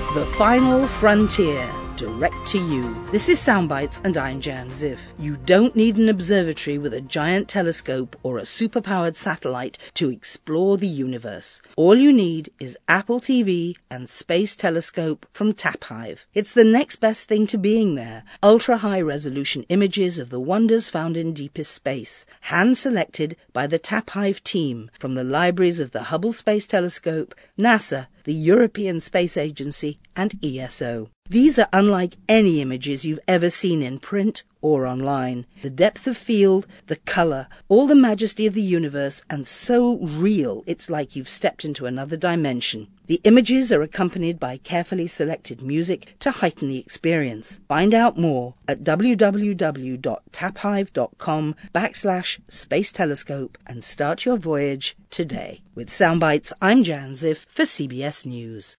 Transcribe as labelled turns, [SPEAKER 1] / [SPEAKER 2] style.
[SPEAKER 1] The Final Frontier, direct to you. This is Soundbites and I'm Jan Ziff. You don't need an observatory with a giant telescope or a superpowered satellite to explore the universe. All you need is Apple TV and Space Telescope from TapHive. It's the next best thing to being there. Ultra-high resolution images of the wonders found in deepest space, hand-selected by the TapHive team from the libraries of the Hubble Space Telescope, NASA, the European Space Agency, and ESO. These are unlike any images you've ever seen in print or online. The depth of field, the colour, all the majesty of the universe, and so real it's like you've stepped into another dimension. The images are accompanied by carefully selected music to heighten the experience. Find out more at www.taphive.com/Space Telescope and start your voyage today. With Soundbites, I'm Jan Ziff for CBS News.